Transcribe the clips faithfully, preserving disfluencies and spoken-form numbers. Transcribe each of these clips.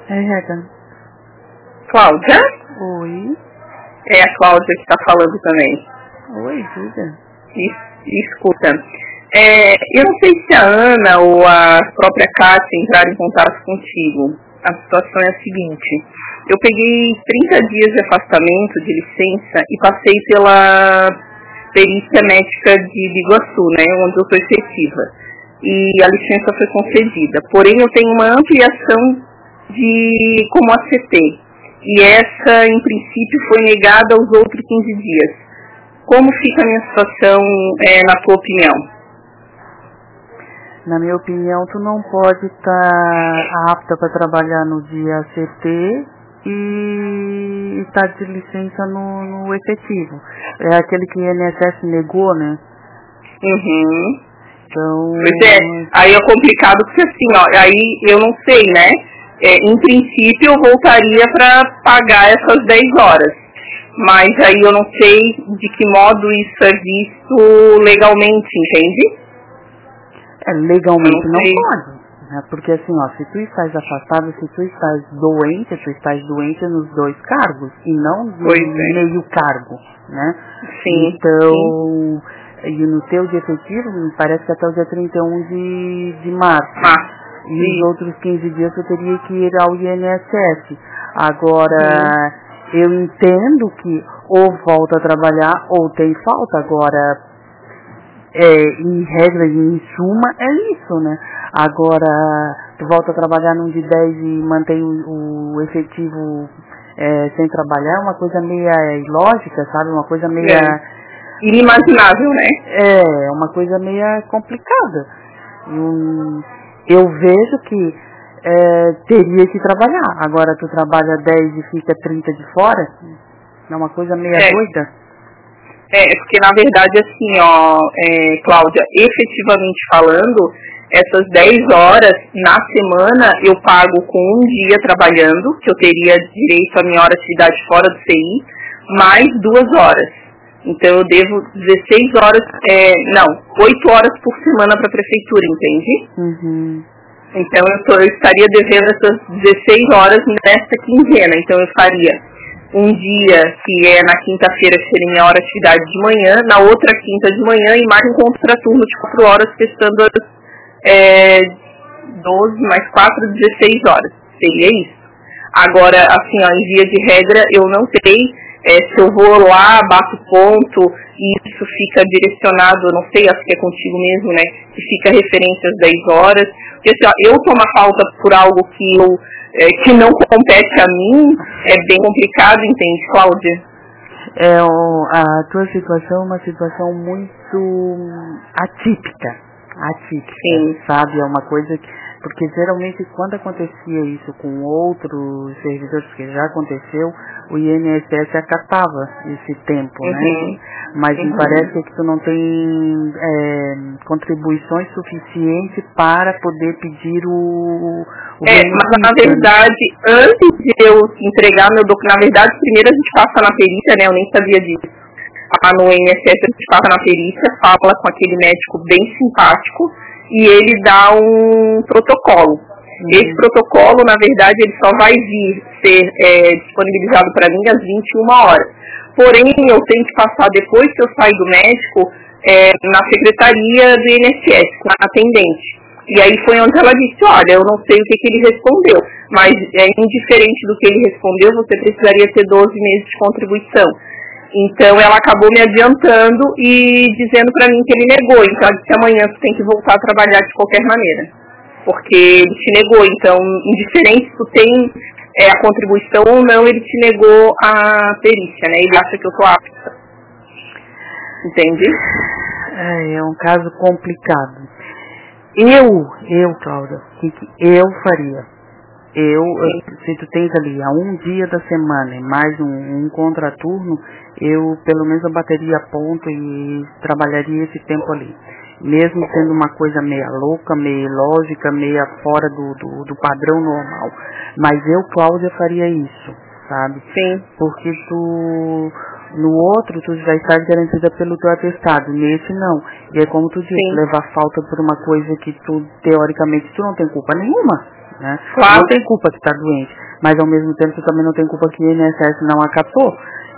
É, Regan. Cláudia? Oi. É a Cláudia que está falando também. Oi, diga. Es- Escuta. É, eu não sei se a Ana ou a própria Kátia entraram em contato contigo. A situação é a seguinte. Eu peguei trinta dias de afastamento, de licença, e passei pela perícia médica de Biguaçu, né, onde eu sou efetiva. E a licença foi concedida. Porém, eu tenho uma ampliação de como A C T. E essa, em princípio, foi negada aos outros quinze dias. Como fica a minha situação, é, na tua opinião? Na minha opinião, tu não pode estar apta para trabalhar no dia A C T e estar de licença no, no efetivo. É aquele que o I N S S negou, né? Uhum. Então... Pois é, aí é complicado porque assim, ó, aí eu não sei, né? É, em princípio eu voltaria para pagar essas dez horas. Mas aí eu não sei de que modo isso é visto legalmente, entende? É, legalmente não, não pode, né? Porque assim, ó, se tu estás afastado, se tu estás doente, tu estás doente nos dois cargos e não no Pois é. meio cargo, né? Sim, Então, e no teu dia efetivo, me parece que até o dia trinta e um de, de março. Ah, E sim. os outros quinze dias eu teria que ir ao I N S S. Agora, sim, eu entendo que ou volta a trabalhar ou tem falta. Agora, é, em regra, em suma, é isso, né? Agora, tu volta a trabalhar num de dez e mantém o, o efetivo é, sem trabalhar, é uma coisa meio ilógica, sabe? Uma coisa meio... É. Inimaginável, né? É, uma coisa meio complicada. Hum, eu vejo que é, teria que trabalhar. Agora tu trabalha dez e fica trinta de fora, é uma coisa meio é. doida. É, porque na verdade assim, ó, é, Cláudia, efetivamente falando, essas dez horas na semana eu pago com um dia trabalhando, que eu teria direito à minha hora de atividade fora do C I, mais duas horas. Então eu devo dezesseis horas, é, não, oito horas por semana para a prefeitura, entende? Uhum. Então eu, tô, eu estaria devendo essas dezesseis horas nesta quinzena. Então eu faria um dia que é na quinta-feira, que seria minha hora de atividade de manhã, na outra quinta de manhã e mais um contraturno de quatro horas, testando as é, doze mais quatro, dezesseis horas. Seria isso. Agora, assim, ó, em via de regra, eu não sei é, se eu vou lá, bato ponto e isso fica direcionado, eu não sei, acho que é contigo mesmo, né? Que fica referência às dez horas. Porque assim, ó, eu tomar falta por algo que, eu, é, que não compete a mim é bem complicado, entende, Cláudia? É, o, a tua situação é uma situação muito atípica. Atípica, Sim. sabe? É uma coisa que... Porque geralmente quando acontecia isso com outros servidores, que já aconteceu, o I N S S acatava esse tempo, Uhum. né? Mas Uhum. me parece que tu não tem é, contribuições suficientes para poder pedir o, o É, mas na verdade, antes de eu entregar meu documento, na verdade, primeiro a gente passa na perícia, né? Eu nem sabia disso. Lá no I N S S a gente passa na perícia, fala com aquele médico bem simpático e ele dá um protocolo. Uhum. Esse protocolo, na verdade, ele só vai vir ser é, disponibilizado para mim às vinte e uma horas. Porém, eu tenho que passar, depois que eu sair do médico, é, na secretaria do I N S S, na atendente. E aí foi onde ela disse, olha, eu não sei o que, que ele respondeu, mas é indiferente do que ele respondeu, você precisaria ter doze meses de contribuição. Então ela acabou me adiantando e dizendo para mim que ele negou. Então ela disse, amanhã você tem que voltar a trabalhar de qualquer maneira. Porque ele te negou. Então, indiferente se tu tem é, a contribuição ou não, ele te negou a perícia, né? Ele acha que eu tô apta. Entende? É, é um caso complicado. Eu, eu, Cláudia, o que, que eu faria? Eu, se tu tens ali a um dia da semana e mais um, um contraturno, eu pelo menos eu bateria ponto e trabalharia esse tempo ali. Mesmo sendo uma coisa meia louca, meia ilógica, meia fora do, do, do padrão normal. Mas eu, Cláudia, faria isso, sabe? Sim. Porque tu... No outro, tu já estás garantida pelo teu atestado. Nesse, não. E é como tu disse, Sim. levar falta por uma coisa que tu, teoricamente, tu não tem culpa nenhuma. né? Claro. Não tem culpa que está doente, mas ao mesmo tempo você também não tem culpa que o I N S S não acatou.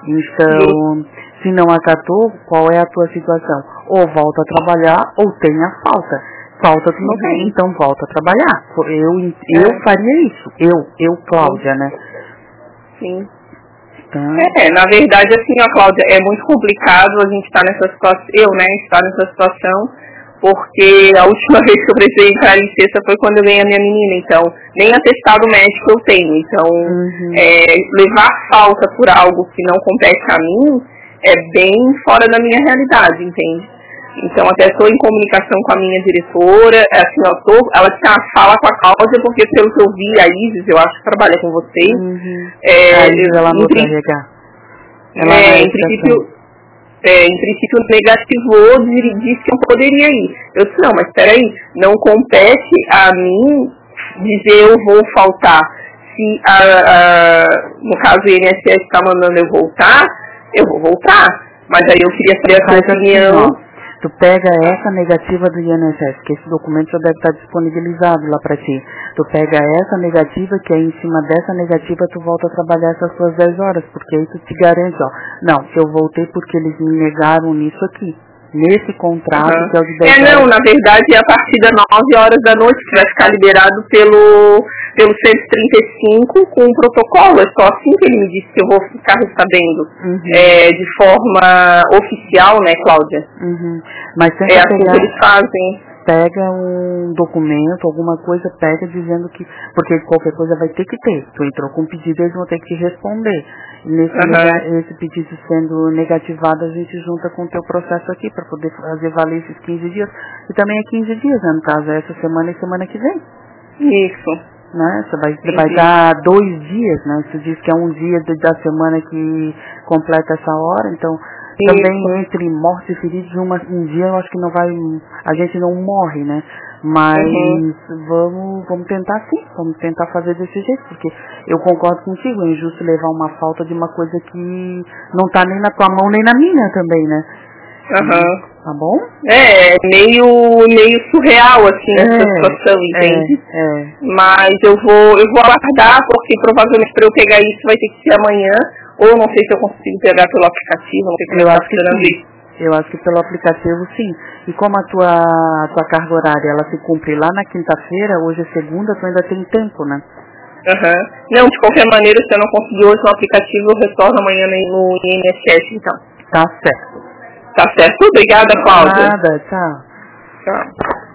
Então, se não acatou, qual é a tua situação? Ou volta a trabalhar, ou tem a falta. Falta tu não Uhum. tem, então volta a trabalhar. Eu, eu É. faria isso. Eu, eu, Cláudia, né? Sim. Então, É, na verdade, assim, ó, Cláudia, é muito complicado a gente estar nessa situação, eu, né, estar nessa situação, porque a última vez que eu precisei entrar em licença foi quando eu ganhei a minha menina, então, nem atestado médico eu tenho, então, uhum. é, levar falta por algo que não compete a mim é bem fora da minha realidade, entende? Então, até estou em comunicação com a minha diretora, assim, ó, tô, ela tinha fala com a Cláudia, porque pelo que eu vi, a Isis, eu acho que trabalha com vocês. Uhum. É, a Isis, ela em, não pri- R H. Ela é, não em princípio, é, em princípio negativou, di- disse que eu poderia ir. Eu disse, não, mas peraí, não compete a mim dizer eu vou faltar. Se, a, a, no caso, o I N S S está mandando eu voltar, eu vou voltar. Mas aí eu queria saber a sua Faz opinião. assim, ó. Tu pega essa negativa do I N S S, que esse documento já deve estar disponibilizado lá para ti. Tu pega essa negativa, que aí em cima dessa negativa tu volta a trabalhar essas suas dez horas, porque aí tu te garante, ó. Não, eu voltei porque eles me negaram nisso aqui. Nesse contrato, Uhum. que é o de dez É, não, horas. na verdade é a partir das nove horas da noite que vai ficar liberado pelo, pelo cento e trinta e cinco com um protocolo. É só assim que ele me disse que eu vou ficar recebendo. Uhum. É, de forma oficial, né, Cláudia? Uhum. Mas tenta É assim pegar, que eles fazem. pega um documento, alguma coisa, pega dizendo que, porque qualquer coisa vai ter que ter. Tu entrou com um pedido, eles vão ter que te responder. E nesse, Uhum. nega, esse pedido sendo negativado, a gente junta com o teu processo aqui para poder fazer valer esses quinze dias. E também é quinze dias, né? No caso, é essa semana e semana que vem. Isso. Né? Você vai, Entendi. vai dar dois dias, né? Você diz que é um dia de, da semana que completa essa hora, então Isso. também entre morte e feridos, uma, um dia eu acho que não vai, a gente não morre, né? Mas Uhum. vamos, vamos tentar sim, vamos tentar fazer desse jeito, porque eu concordo contigo, é injusto levar uma falta de uma coisa que não tá nem na tua mão nem na minha também, né? Uhum. Tá bom? É, meio, meio surreal, assim, É, essa situação, entende? É, é. Mas eu vou, eu vou aguardar, porque provavelmente para eu pegar isso vai ter que ser amanhã, ou não sei se eu consigo pegar pelo aplicativo, não sei como Eu é que acho tá que funcionando sim. isso. Eu acho que pelo aplicativo sim. E como a tua, a tua carga horária ela se cumpre lá na quinta-feira, hoje é segunda, tu ainda tem tempo, né? Uhum. Não, de qualquer maneira, se eu não conseguir hoje no aplicativo, eu retorno amanhã no I N S S, então. Tá certo. Tá certo? Obrigada, Cláudia. Nada, tchau. Tchau.